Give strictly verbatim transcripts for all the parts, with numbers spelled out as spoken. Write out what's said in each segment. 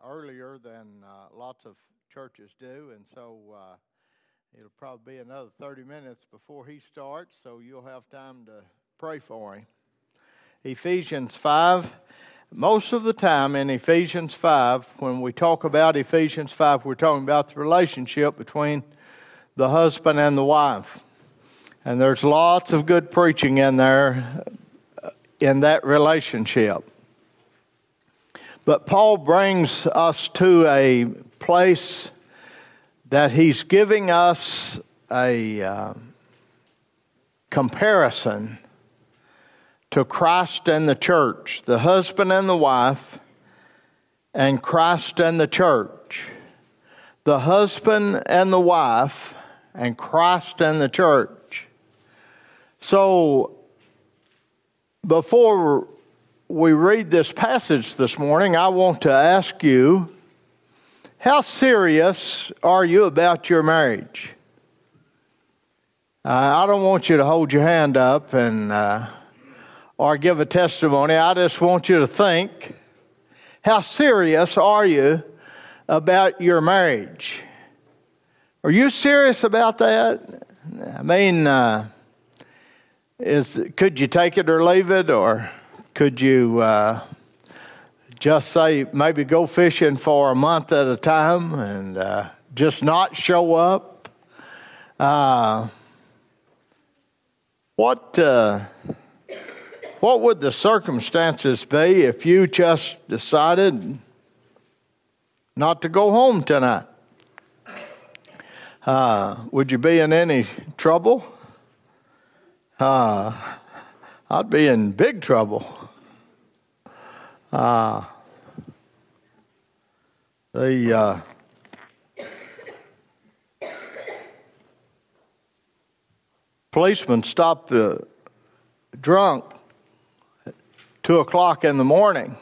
earlier than uh, lots of churches do, and so uh, it'll probably be another thirty minutes before he starts, so you'll have time to pray for him. Ephesians five. Most of the time in Ephesians five, when we talk about Ephesians five, we're talking about the relationship between the husband and the wife. And there's lots of good preaching in there in that relationship. But Paul brings us to a place that he's giving us a uh, comparison to Christ and the church, the husband and the wife, and Christ and the church. The husband and the wife, and Christ and the church. So, before we read this passage this morning, I want to ask you, how serious are you about your marriage? Uh, I don't want you to hold your hand up and uh, or give a testimony. I just want you to think, how serious are you about your marriage? Are you serious about that? I mean, uh, is could you take it or leave it, or could you uh, just say maybe go fishing for a month at a time and uh, just not show up? Uh, what uh, what would the circumstances be if you just decided not to go home tonight? Uh, would you be in any trouble? Uh, I'd be in big trouble. Uh, the uh, policeman stopped the drunk at two o'clock in the morning,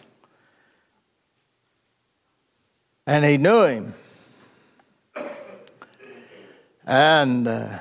and he knew him. And uh,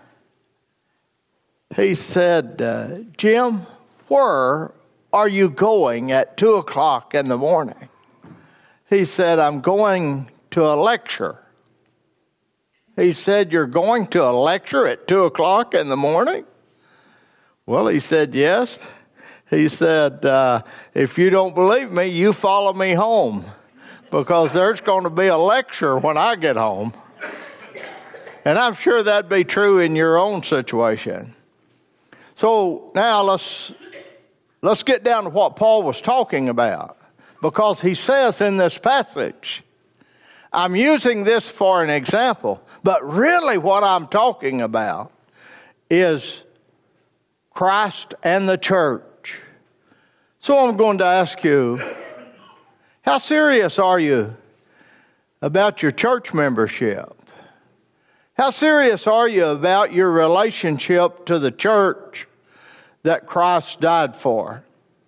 he said, uh, Jim, where are you going at two o'clock in the morning? He said, I'm going to a lecture. He said, you're going to a lecture at two o'clock in the morning? Well, he said, yes. He said, uh, if you don't believe me, you follow me home, because there's going to be a lecture when I get home. And I'm sure that'd be true in your own situation. So now let's let's get down to what Paul was talking about. Because he says in this passage, I'm using this for an example, but really what I'm talking about is Christ and the church. So I'm going to ask you, how serious are you about your church membership? How serious are you about your relationship to the church that Christ died for?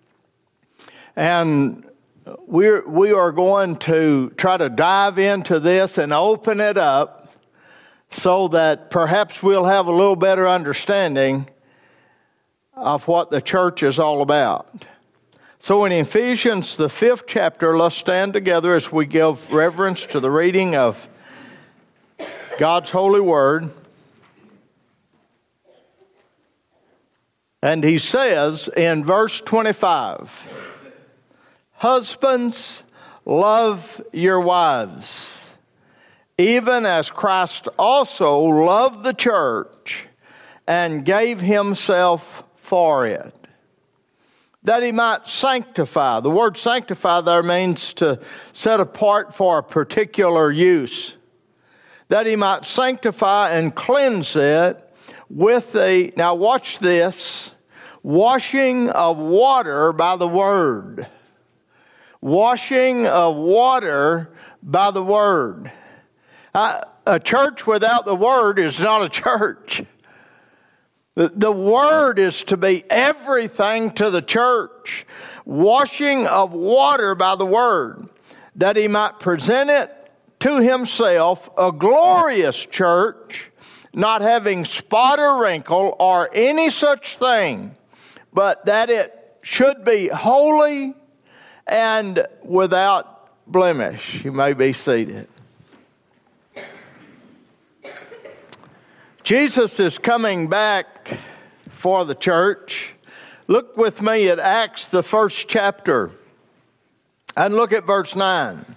And we're, we are going to try to dive into this and open it up so that perhaps we'll have a little better understanding of what the church is all about. So in Ephesians, the fifth chapter, let's stand together as we give reverence to the reading of God's holy word. And he says in verse twenty-five, husbands, love your wives, even as Christ also loved the church and gave himself for it, that he might sanctify. The word sanctify there means to set apart for a particular use. That he might sanctify and cleanse it with a, now watch this, washing of water by the word. Washing of water by the word. Uh, a church without the word is not a church. The, the word is to be everything to the church. Washing of water by the word, that he might present it to himself a glorious church, not having spot or wrinkle or any such thing, but that it should be holy and without blemish. You may be seated. Jesus is coming back for the church. Look with me at Acts, the first chapter, and look at verse nine.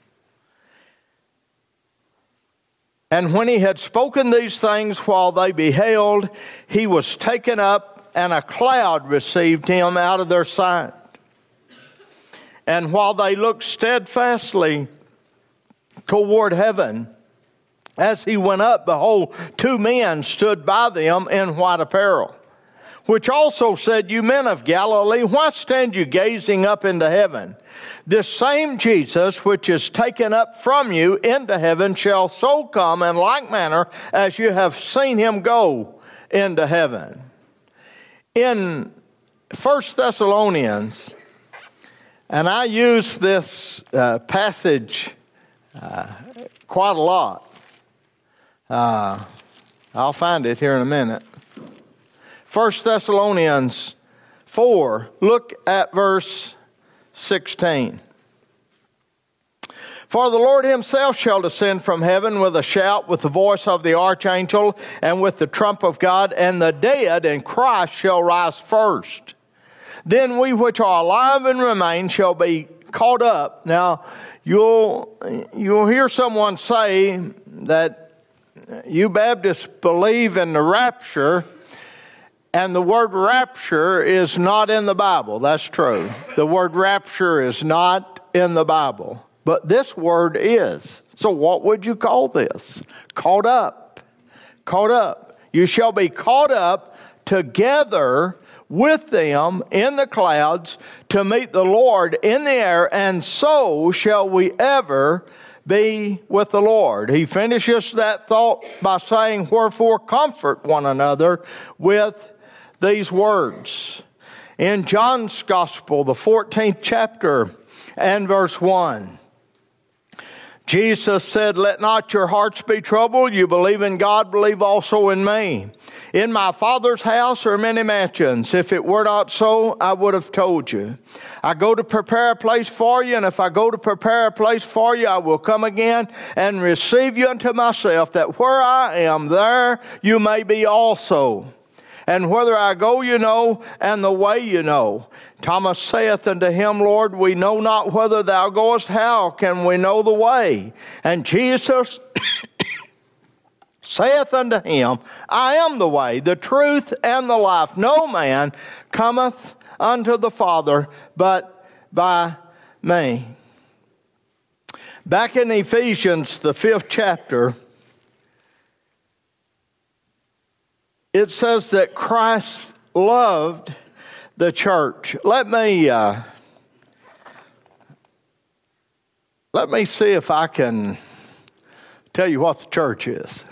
And when he had spoken these things while they beheld, he was taken up, and a cloud received him out of their sight. And while they looked steadfastly toward heaven, as he went up, behold, two men stood by them in white apparel, which also said, You men of Galilee, why stand you gazing up into heaven? This same Jesus, which is taken up from you into heaven, shall so come in like manner as you have seen him go into heaven. In First Thessalonians, and I use this uh, passage uh, quite a lot. Uh, I'll find it here in a minute. First Thessalonians four, look at verse sixteen. For the Lord himself shall descend from heaven with a shout, with the voice of the archangel, and with the trump of God, and the dead in Christ shall rise first. Then we which are alive and remain shall be caught up. Now, you'll you'll hear someone say that you Baptists believe in the rapture, and the word rapture is not in the Bible. That's true. The word rapture is not in the Bible. But this word is. So what would you call this? Caught up. Caught up. You shall be caught up together with them in the clouds to meet the Lord in the air, and so shall we ever be with the Lord. He finishes that thought by saying, Wherefore comfort one another with these words. In John's Gospel, the fourteenth chapter and verse one, Jesus said, Let not your hearts be troubled. You believe in God, believe also in me. In my Father's house are many mansions. If it were not so, I would have told you. I go to prepare a place for you, and if I go to prepare a place for you, I will come again and receive you unto myself, that where I am, there you may be also. And whither I go you know, and the way you know. Thomas saith unto him, Lord, we know not whither thou goest. How can we know the way? And Jesus saith unto him, I am the way, the truth, and the life. No man cometh unto the Father but by me. Back in Ephesians, the fifth chapter, it says that Christ loved the church. Let me uh, let me see if I can tell you what the church is.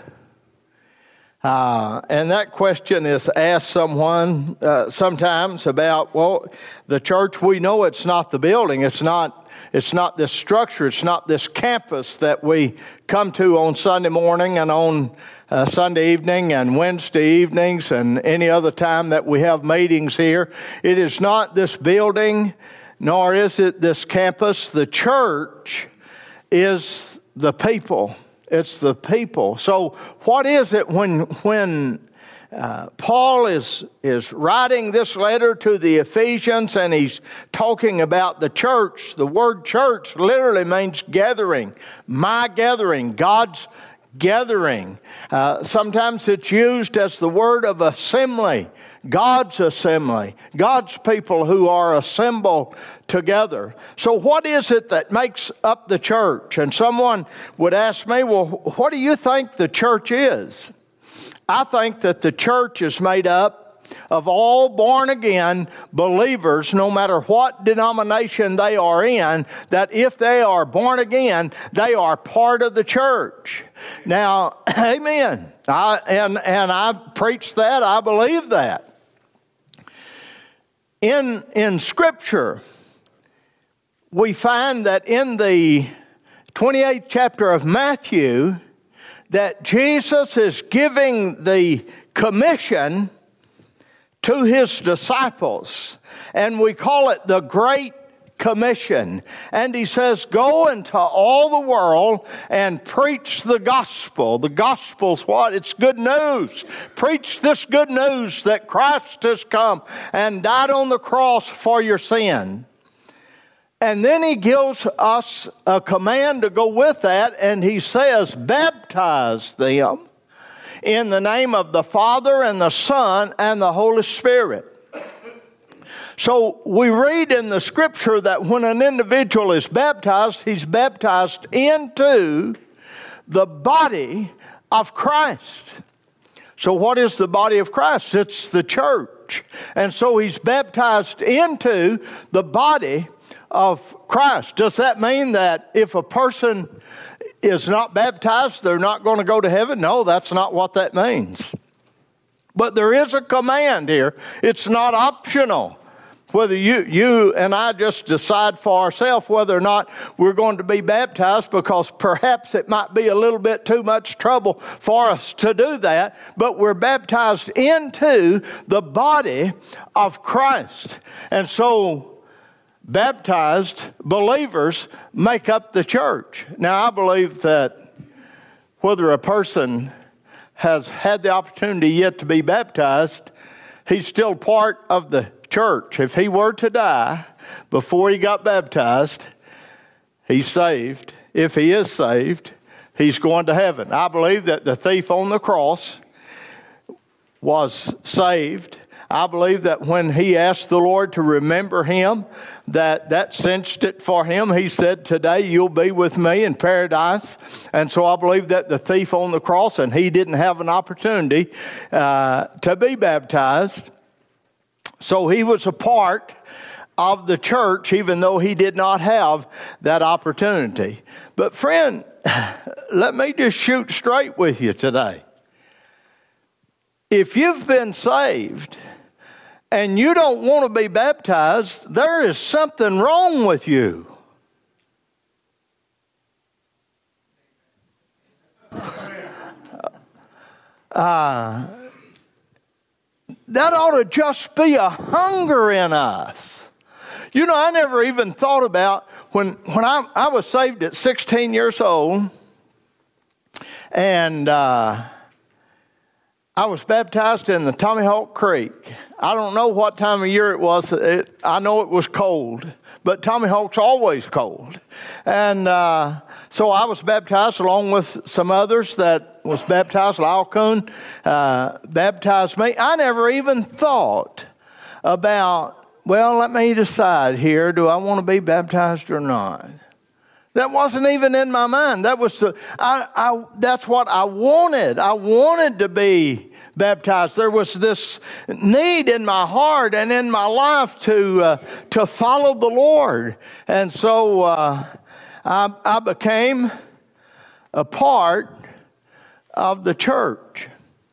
Uh, and that question is asked someone uh, sometimes about, well, the church, we know it's not the building, it's not It's not this structure, it's not this campus that we come to on Sunday morning and on uh, Sunday evening and Wednesday evenings and any other time that we have meetings here. It is not this building, nor is it this campus. The church is the people. It's the people. So what is it when when Uh, Paul is is writing this letter to the Ephesians, and he's talking about the church? The word church literally means gathering. My gathering, God's gathering. Uh, sometimes it's used as the word of assembly. God's assembly. God's people who are assembled together. So what is it that makes up the church? And someone would ask me, well, what do you think the church is? I think that the church is made up of all born-again believers, no matter what denomination they are in, that if they are born again, they are part of the church. Now, amen. I, and, and I preach that. I believe that. In, in Scripture, we find that in the twenty-eighth chapter of Matthew, that Jesus is giving the commission to His disciples. And we call it the Great commission. And he says, go into all the world and preach the gospel. The gospel's what? It's good news. Preach this good news that Christ has come and died on the cross for your sin. And then he gives us a command to go with that, and he says, baptize them in the name of the Father and the Son and the Holy Spirit. So we read in the Scripture that when an individual is baptized, he's baptized into the body of Christ. So what is the body of Christ? It's the church. And so he's baptized into the body of Christ. Does that mean that if a person is not baptized, they're not going to go to heaven? No, that's not what that means. But there is a command here. It's not optional. Whether you, you and I just decide for ourselves whether or not we're going to be baptized, because perhaps it might be a little bit too much trouble for us to do that. But we're baptized into the body of Christ. And so baptized believers make up the church. Now, I believe that whether a person has had the opportunity yet to be baptized, he's still part of the church. If he were to die before he got baptized, he's saved. If he is saved, he's going to heaven. I believe that the thief on the cross was saved. I believe that when he asked the Lord to remember him, that that cinched it for him. He said, today you'll be with me in paradise. And so I believe that the thief on the cross, and he didn't have an opportunity uh, to be baptized. So he was a part of the church, even though he did not have that opportunity. But friend, let me just shoot straight with you today. If you've been saved and you don't want to be baptized, there is something wrong with you. Uh, that ought to just be a hunger in us. You know, I never even thought about when when I, I was saved at sixteen years old, and uh, I was baptized in the Tommy Hawk Creek. I don't know what time of year it was. It, I know it was cold, but Tommy Hawk's always cold. And uh, so I was baptized along with some others that was baptized. Lyle Coon uh, baptized me. I never even thought about, well, let me decide here, do I want to be baptized or not? That wasn't even in my mind. That was the, I, I, that's what I wanted. I wanted to be baptized. There was this need in my heart and in my life to uh, to follow the Lord, and so uh, I, I became a part of the church.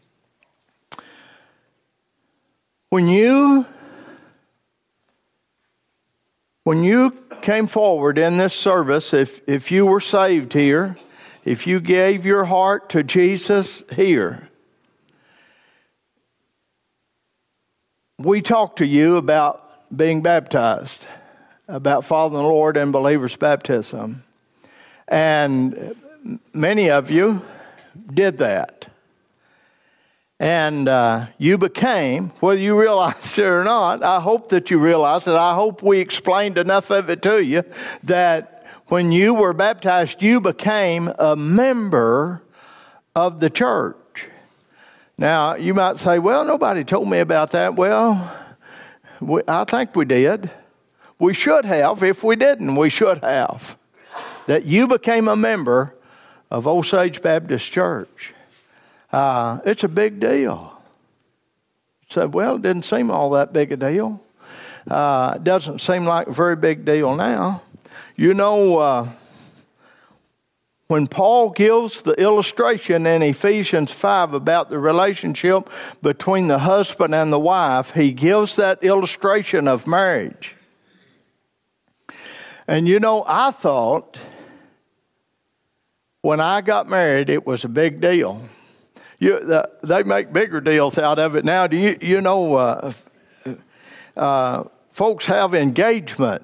When you when you came forward in this service, if if you were saved here, if you gave your heart to Jesus here, we talked to you about being baptized, about following the Lord in believers' baptism. And many of you did that. And uh, you became, whether you realized it or not, I hope that you realized it. I hope we explained enough of it to you that when you were baptized, you became a member of the church. Now, you might say, well, nobody told me about that. Well, we, I think we did. We should have. If we didn't, we should have. That you became a member of Osage Baptist Church. Uh, it's a big deal. So, well, it didn't seem all that big a deal. Uh, it doesn't seem like a very big deal now. You know, uh, when Paul gives the illustration in Ephesians five about the relationship between the husband and the wife, he gives that illustration of marriage. And you know, I thought when I got married, it was a big deal. You, the, they make bigger deals out of it now. Do you, you know, uh, uh, folks have engagement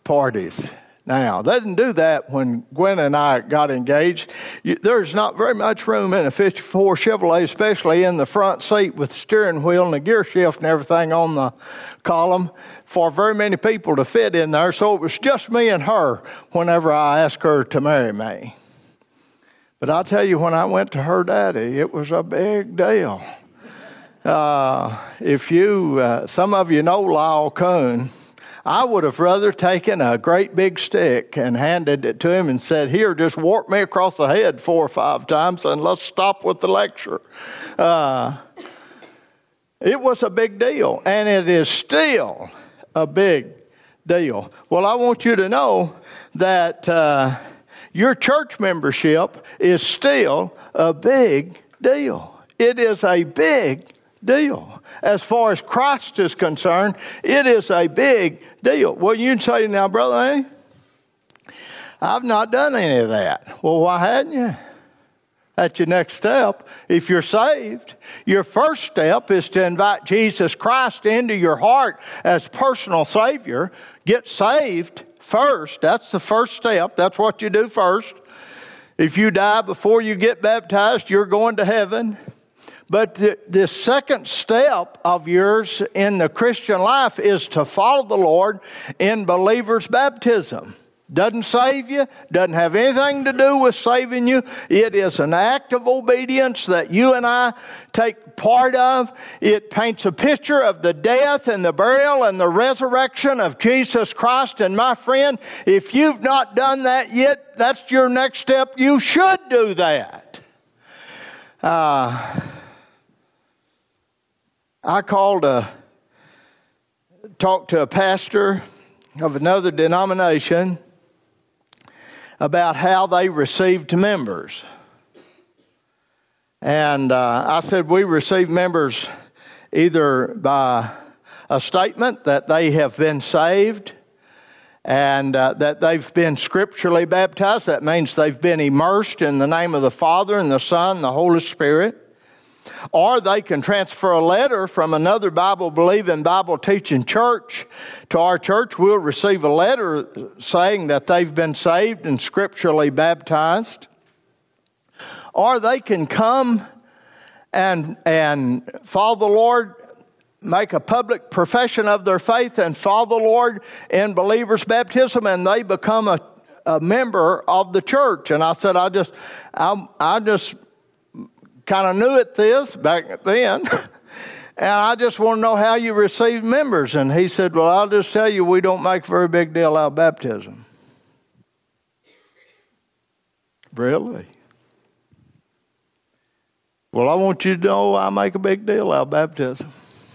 parties now. They didn't do that when Gwen and I got engaged. You, there's not very much room in a fifty-four Chevrolet, especially in the front seat with the steering wheel and the gear shift and everything on the column, for very many people to fit in there. So it was just me and her whenever I asked her to marry me. But I'll tell you, when I went to her daddy, it was a big deal. Uh, if you, uh, some of you know Lyle Coon, I would have rather taken a great big stick and handed it to him and said, here, just warp me across the head four or five times and let's stop with the lecture. Uh, it was a big deal, and it is still a big deal. Well, I want you to know that uh, your church membership is still a big deal. It is a big deal. As far as Christ is concerned, it is a big deal. Well, you'd say, now, Brother Andy, I've not done any of that. Well, why hadn't you? That's your next step. If you're saved, your first step is to invite Jesus Christ into your heart as personal Savior. Get saved first. That's the first step. That's what you do first. If you die before you get baptized, you're going to heaven. But the, the second step of yours in the Christian life is to follow the Lord in believer's baptism. Doesn't save you, doesn't have anything to do with saving you. It is an act of obedience that you and I take part of. It paints a picture of the death and the burial and the resurrection of Jesus Christ. And my friend, if you've not done that yet, that's your next step. You should do that. Uh... I called a, talked to a pastor of another denomination about how they received members. And uh, I said, we receive members either by a statement that they have been saved and uh, that they've been scripturally baptized. That means they've been immersed in the name of the Father and the Son and the Holy Spirit. Or they can transfer a letter from another Bible-believing, Bible-teaching church to our church. We'll receive a letter saying that they've been saved and scripturally baptized. Or they can come and, and follow the Lord, make a public profession of their faith and follow the Lord in believer's baptism, and they become a, a member of the church. And I said, I just, I, I just... kind of knew it this back then, and I just want to know how you receive members. And he said, well, I'll just tell you, we don't make a very big deal out of baptism. Really? Well, I want you to know I make a big deal out of baptism.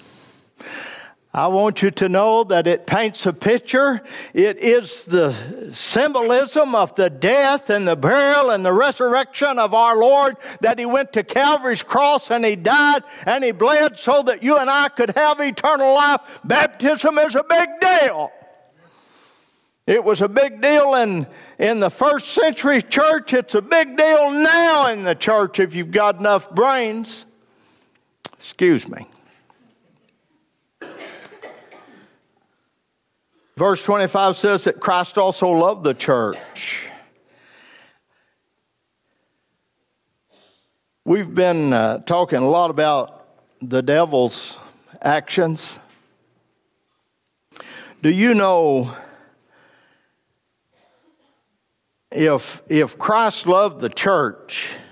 I want you to know that it paints a picture. It is the symbolism of the death and the burial and the resurrection of our Lord, that He went to Calvary's cross and He died and He bled so that you and I could have eternal life. Baptism is a big deal. It was a big deal in, in the first century church. It's a big deal now in the church if you've got enough brains. Excuse me. Verse twenty-five says that Christ also loved the church. We've been uh, talking a lot about the devil's actions. Do you know if if Christ loved the church,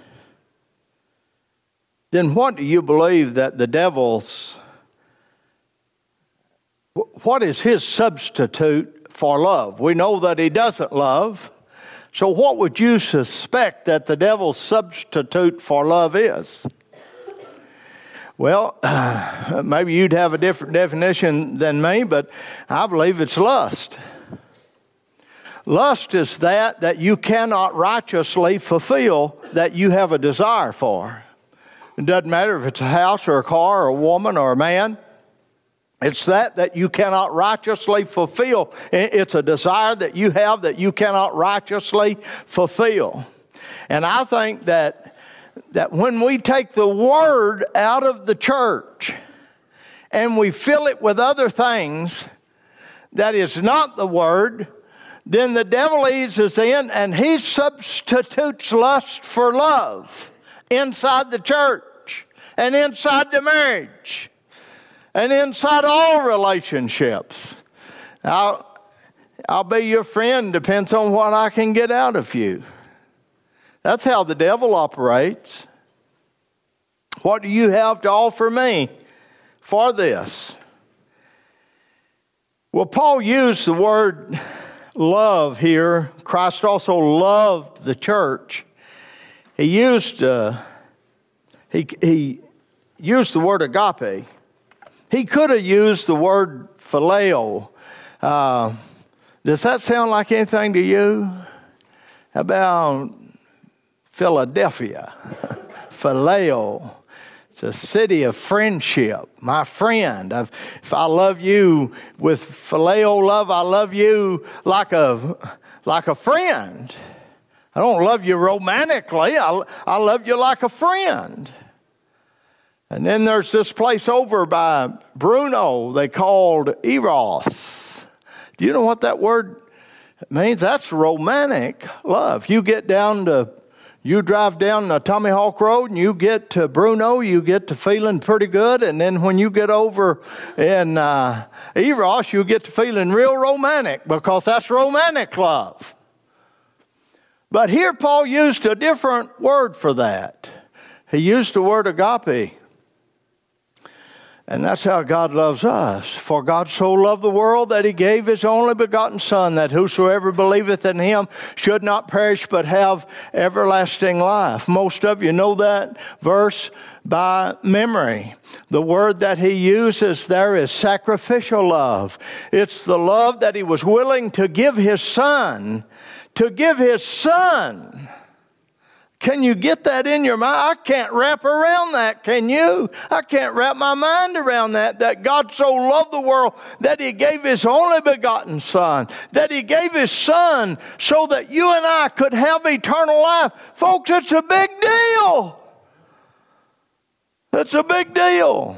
then what do you believe that the devil's What is his substitute for love? We know that he doesn't love. So what would you suspect that the devil's substitute for love is? Well, maybe you'd have a different definition than me, but I believe it's lust. Lust is that that you cannot righteously fulfill that you have a desire for. It doesn't matter if it's a house or a car or a woman or a man. It's that that you cannot righteously fulfill. It's a desire that you have that you cannot righteously fulfill. And I think that that when we take the Word out of the church and we fill it with other things that is not the Word, then the devil eases in and he substitutes lust for love inside the church and inside the marriage and inside all relationships. Now, I'll be your friend, depends on what I can get out of you. That's how the devil operates. What do you have to offer me for this? Well, Paul used the word love here. Christ also loved the church. He used uh, he he used the word agape. He could have used the word phileo. Uh, does that sound like anything to you? How about Philadelphia? Phileo. It's a city of friendship. My friend. I've, if I love you with phileo love, I love you like a like a friend. I don't love you romantically. I, I love you like a friend. And then there's this place over by Bruno they called Eros. Do you know what that word means? That's romantic love. You get down to You drive down the Tommy Hawk Road and you get to Bruno, you get to feeling pretty good. And then when you get over in uh, Eros, you get to feeling real romantic because that's romantic love. But here Paul used a different word for that. He used the word agape. And that's how God loves us. For God so loved the world that He gave His only begotten Son, that whosoever believeth in Him should not perish but have everlasting life. Most of you know that verse by memory. The word that he uses there is sacrificial love. It's the love that He was willing to give His Son. To give His Son. Can you get that in your mind? I can't wrap around that, can you? I can't wrap my mind around that, that God so loved the world that He gave His only begotten Son, that He gave His Son so that you and I could have eternal life. Folks, it's a big deal. It's a big deal.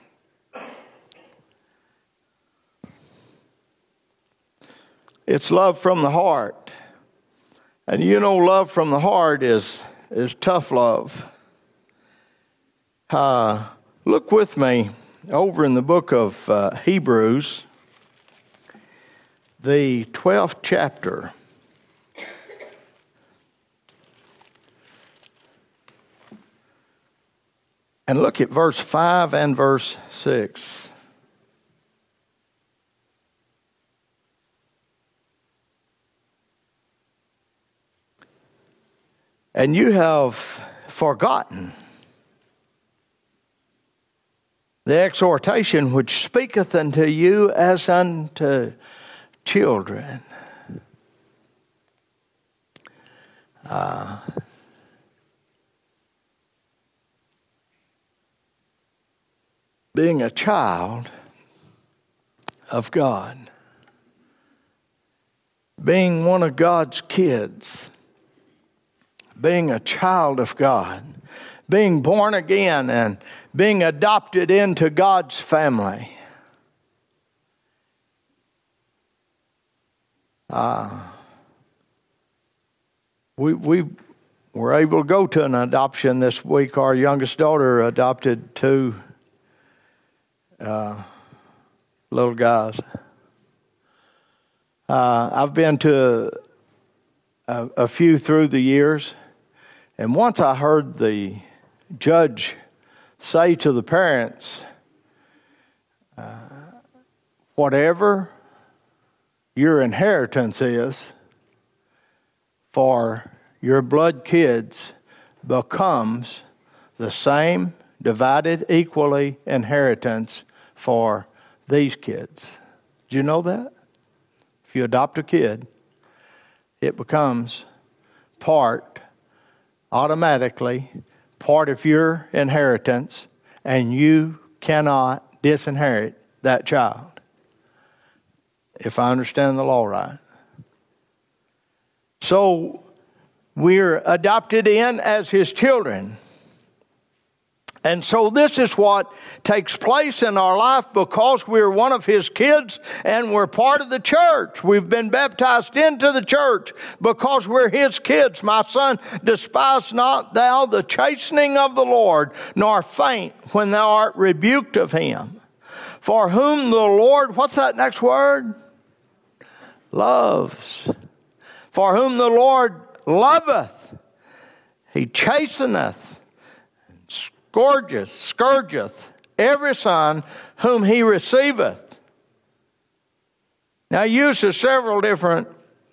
It's love from the heart. And you know, love from the heart is is tough love. Uh, look with me over in the book of uh, Hebrews, the twelfth chapter. And look at verse five and verse six. And you have forgotten the exhortation which speaketh unto you as unto children. Uh, being a child of God, being one of God's kids, being a child of God, being born again and being adopted into God's family. Uh, we we were able to go to an adoption this week. Our youngest daughter adopted two uh, little guys. Uh, I've been to a, a few through the years. And once I heard the judge say to the parents, uh, whatever your inheritance is for your blood kids becomes the same divided equally inheritance for these kids. Do you know that? If you adopt a kid, it becomes part automatically part of your inheritance, and you cannot disinherit that child, if I understand the law right. So we're adopted in as His children. And so this is what takes place in our life because we're one of His kids and we're part of the church. We've been baptized into the church because we're His kids. My son, despise not thou the chastening of the Lord, nor faint when thou art rebuked of Him. For whom the Lord, what's that next word? Loves. For whom the Lord loveth, He chasteneth, scourgeth, scourgeth every son whom He receiveth. Now, he uses several different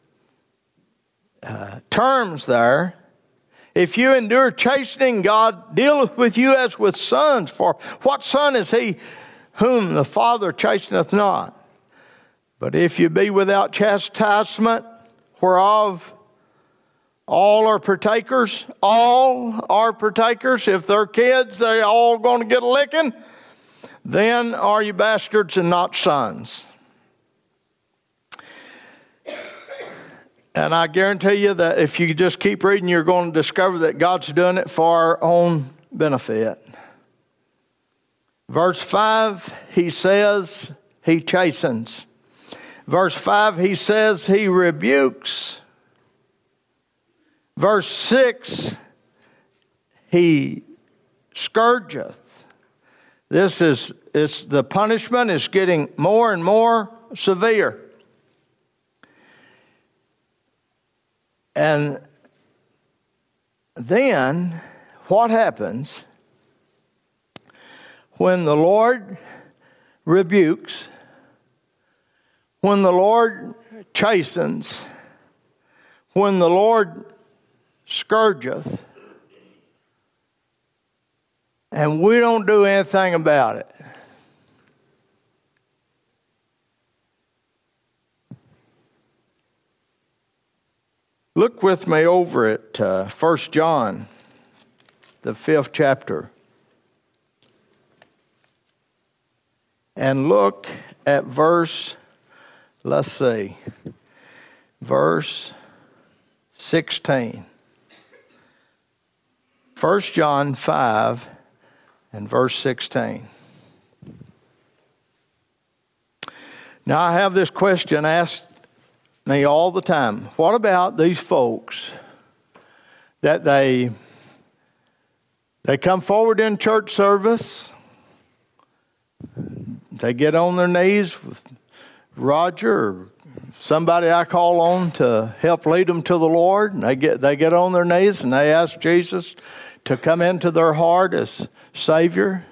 uh, terms there. If you endure chastening, God dealeth with you as with sons. For what son is he whom the Father chasteneth not? But if you be without chastisement, whereof all are partakers, all are partakers. If they're kids, they're all going to get a licking. Then are you bastards and not sons. And I guarantee you that if you just keep reading, you're going to discover that God's doing it for our own benefit. Verse five, He says He chastens. Verse five, He says He rebukes. Verse six, He scourgeth. This is, it's, the punishment is getting more and more severe. And then, what happens when the Lord rebukes, when the Lord chastens, when the Lord scourgeth, and we don't do anything about it? Look with me over at uh, First John, the fifth chapter. And look at verse, let's see, verse sixteen. First John five and verse sixteen. Now I have this question asked me all the time. What about these folks that they they come forward in church service, they get on their knees with Roger or somebody I call on to help lead them to the Lord, and they get they get on their knees and they ask Jesus to come into their heart as Savior.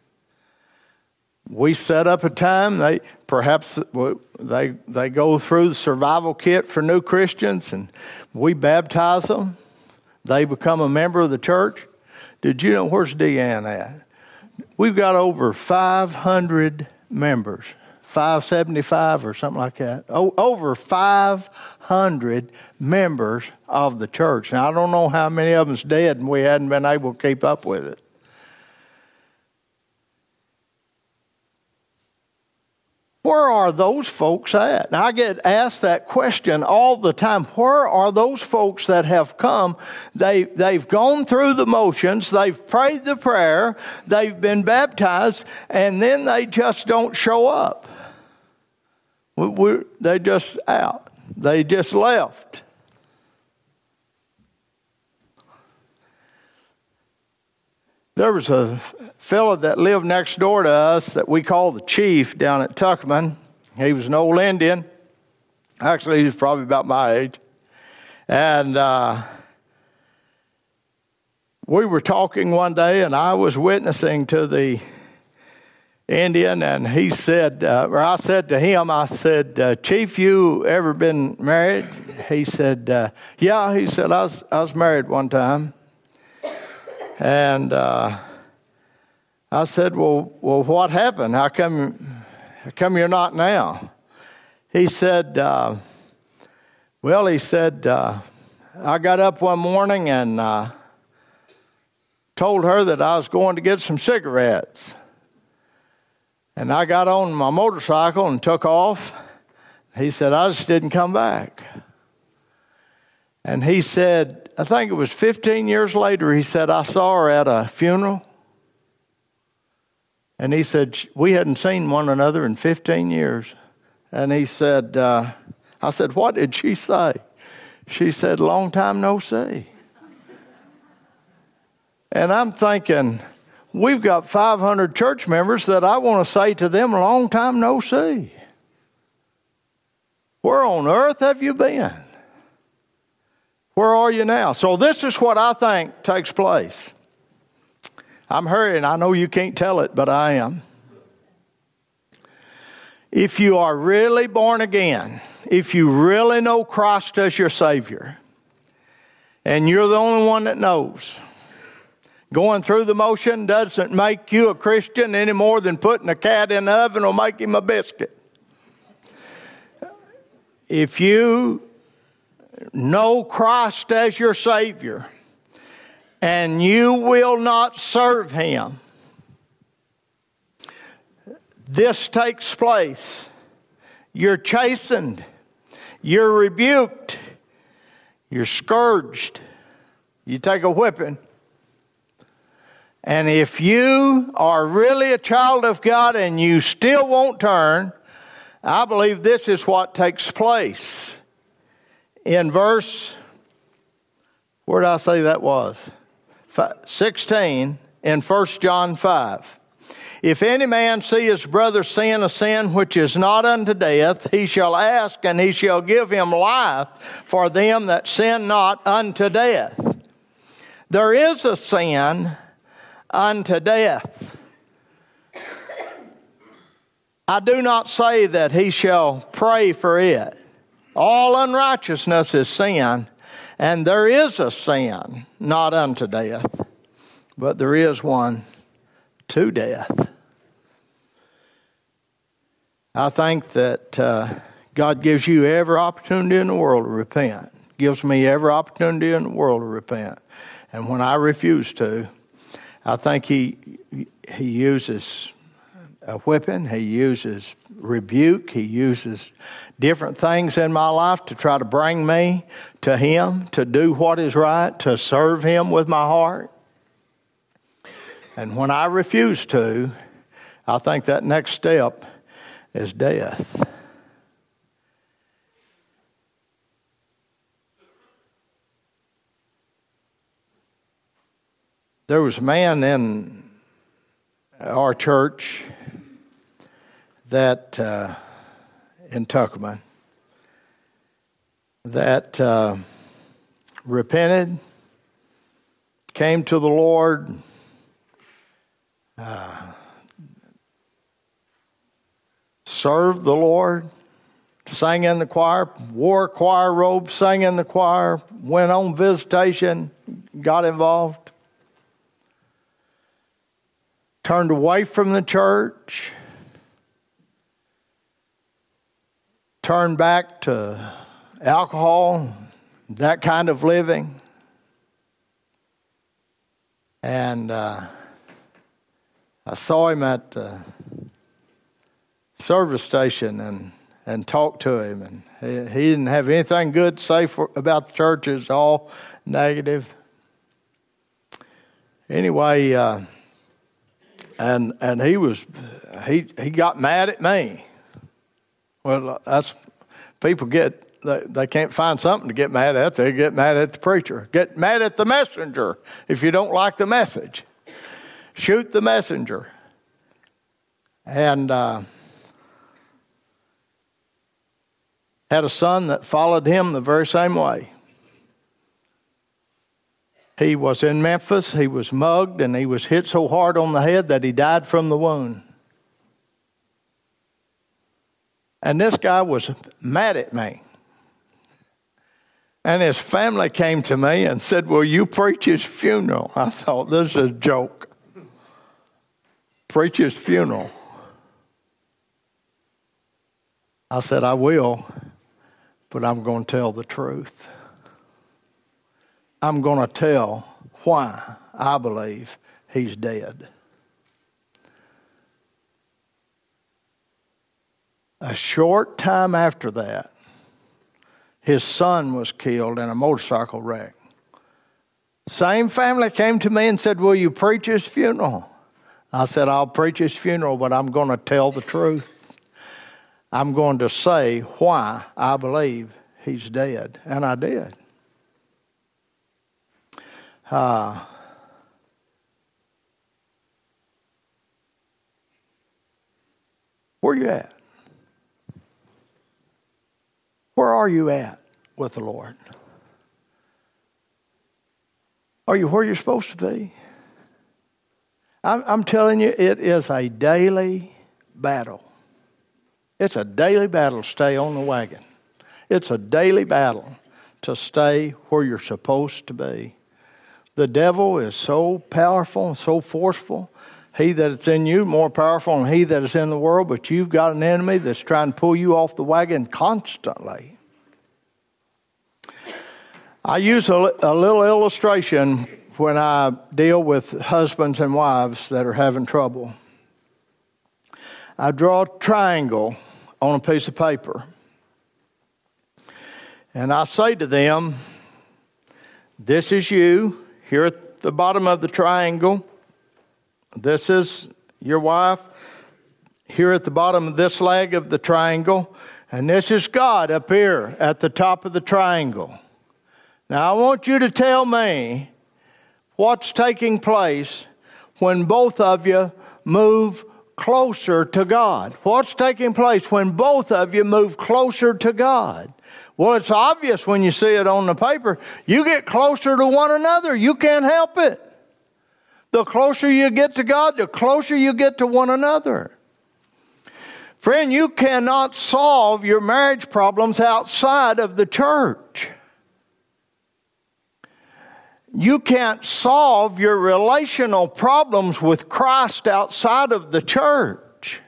We set up a time. They perhaps they they go through the survival kit for new Christians, and we baptize them. They become a member of the church. Did you know, where's Deanne at? We've got over five hundred members, five seventy-five or something like that. O- over five hundred members of the church. Now I don't know how many of them's dead, and we hadn't been able to keep up with it. Where are those folks at? Now, I get asked that question all the time. Where are those folks that have come? They, they've gone through the motions. They've prayed the prayer. They've been baptized. And then they just don't show up. We're, they just out. They just left. There was a fellow that lived next door to us that we called the Chief down at Tuckman. He was an old Indian. Actually, he was probably about my age. And uh, we were talking one day, and I was witnessing to the Indian, and he said, uh, or I said to him, I said, uh, Chief, you ever been married? He said, uh, yeah. He said, I was, I was married one time. And uh, I said, well, well, what happened? How come, how come you're not now? He said, uh, well, he said, uh, I got up one morning and uh, told her that I was going to get some cigarettes. And I got on my motorcycle and took off. He said, I just didn't come back. And he said, I think it was fifteen years later, he said, I saw her at a funeral. And he said, we hadn't seen one another in fifteen years. And he said, uh, I said, what did she say? She said, long time no see. And I'm thinking, we've got five hundred church members that I want to say to them, long time no see. Where on earth have you been? Where are you now? So this is what I think takes place. I'm hurrying. I know you can't tell it, but I am. If you are really born again, if you really know Christ as your Savior, and you're the only one that knows, going through the motion doesn't make you a Christian any more than putting a cat in the oven will make him a biscuit. If you know Christ as your Savior, and you will not serve Him, this takes place. You're chastened. You're rebuked. You're scourged. You take a whipping. And if you are really a child of God and you still won't turn, I believe this is what takes place. In verse, where did I say that was? sixteen in First John five. If any man see his brother sin a sin which is not unto death, he shall ask, and he shall give him life for them that sin not unto death. There is a sin unto death. I do not say that he shall pray for it. All unrighteousness is sin, and there is a sin not unto death, but there is one to death. I think that uh, God gives you every opportunity in the world to repent. Gives me every opportunity in the world to repent. And when I refuse to, I think He He uses a whipping. He uses rebuke. He uses different things in my life to try to bring me to Him, to do what is right, to serve Him with my heart. And when I refuse to, I think that next step is death. There was a man in our church that uh, in Tuckerman that uh, repented, came to the Lord, uh, served the Lord, sang in the choir, wore a choir robe, sang in the choir, went on visitation, got involved, turned away from the church, turned back to alcohol, that kind of living. And uh, I saw him at the service station and, and talked to him. And he, he didn't have anything good to say for, about the church. It was all negative. Anyway, uh, and and he was he he got mad at me. Well, that's people get they, they can't find something to get mad at. They get mad at the preacher. Get mad at the messenger if you don't like the message. Shoot the messenger. And uh, had a son that followed him the very same way. He was in Memphis. He was mugged, and he was hit so hard on the head that he died from the wound. And this guy was mad at me. And his family came to me and said, "Will you preach his funeral?" I thought, this is a joke. Preach his funeral. I said, "I will, but I'm going to tell the truth. I'm going to tell why I believe he's dead." A short time after that, his son was killed in a motorcycle wreck. Same family came to me and said, "Will you preach his funeral?" I said, I'll preach his funeral, but I'm going to tell the truth. I'm going to say why I believe he's dead. And I did. Uh, where are you at? Where are you at with the Lord? Are you where you're supposed to be? I'm, I'm telling you, it is a daily battle. It's a daily battle to stay on the wagon. It's a daily battle to stay where you're supposed to be. The devil is so powerful and so forceful. He that is in you more powerful than he that is in the world, but you've got an enemy that's trying to pull you off the wagon constantly. I use a, a little illustration when I deal with husbands and wives that are having trouble. I draw a triangle on a piece of paper. And I say to them, this is you, here at the bottom of the triangle. This is your wife, here at the bottom of this leg of the triangle. And this is God up here at the top of the triangle. Now I want you to tell me what's taking place when both of you move closer to God. What's taking place when both of you move closer to God? Well, it's obvious when you see it on the paper. You get closer to one another. You can't help it. The closer you get to God, the closer you get to one another. Friend, you cannot solve your marriage problems outside of the church. You can't solve your relational problems with Christ outside of the church.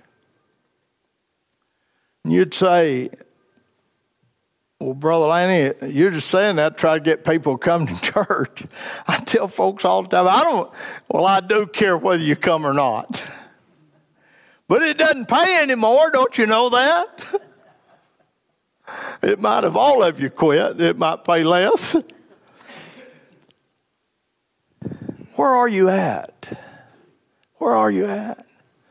You'd say, well, Brother Lanny, you're just saying that to try to get people to come to church. I tell folks all the time, I don't, well, I do care whether you come or not. But it doesn't pay anymore, don't you know that? It might have all of you quit. It might pay less. Where are you at? Where are you at?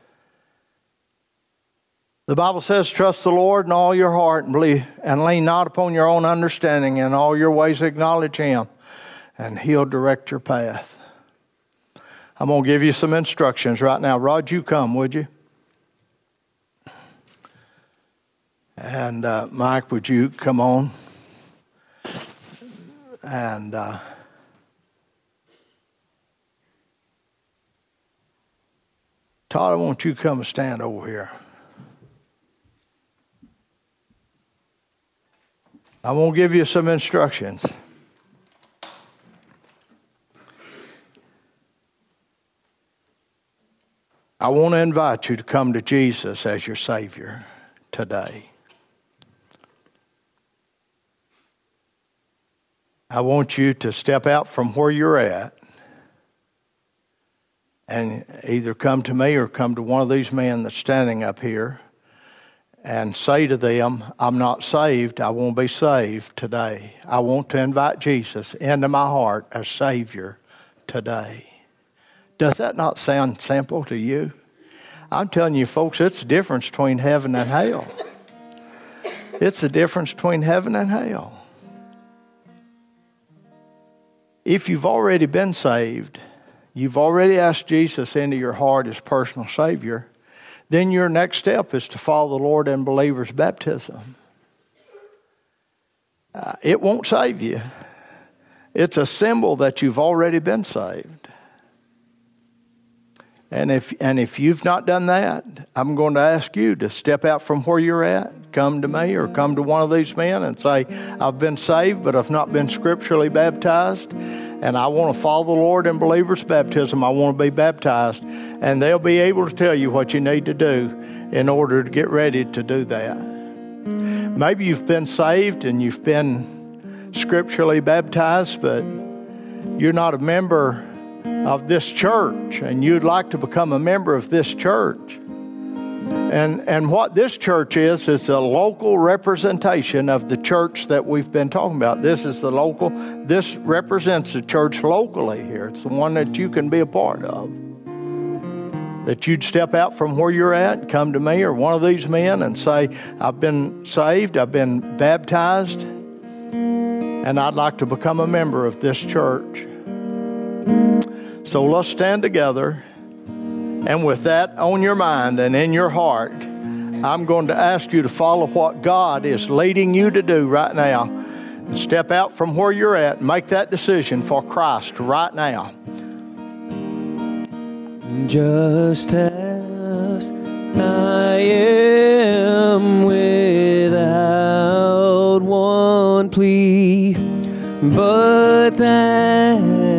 The Bible says, trust the Lord in all your heart and believe, and lean not upon your own understanding. In all your ways acknowledge Him, and He'll direct your path. I'm going to give you some instructions right now. Rod, you come, would you? And uh, Mike, would you come on? And uh, Todd, I want you to come and stand over here. I want to give you some instructions. I want to invite you to come to Jesus as your Savior today. I want you to step out from where you're at and either come to me or come to one of these men that's standing up here and say to them, I'm not saved. I want to be saved today. I want to invite Jesus into my heart as Savior today. Does that not sound simple to you? I'm telling you, folks, it's the difference between heaven and hell. It's the difference between heaven and hell. If you've already been saved, you've already asked Jesus into your heart as personal Savior, then your next step is to follow the Lord in believer's baptism. Uh, it won't save you. It's a symbol that you've already been saved. And if and if you've not done that, I'm going to ask you to step out from where you're at, come to me or come to one of these men and say, I've been saved, but I've not been scripturally baptized, and I want to follow the Lord in believer's baptism. I want to be baptized. And they'll be able to tell you what you need to do in order to get ready to do that. Maybe you've been saved and you've been scripturally baptized, but you're not a member of this church, and you'd like to become a member of this church. And and what this church is, is a local representation of the church that we've been talking about. This is the local, this represents the church locally here. It's the one that you can be a part of. that you'd step out from where you're at and come to me or one of these men and say, I've been saved, I've been baptized, and I'd like to become a member of this church. So let's stand together. And with that on your mind and in your heart, I'm going to ask you to follow what God is leading you to do right now. Step out from where you're at and make that decision for Christ right now. Just as I am without one plea, but that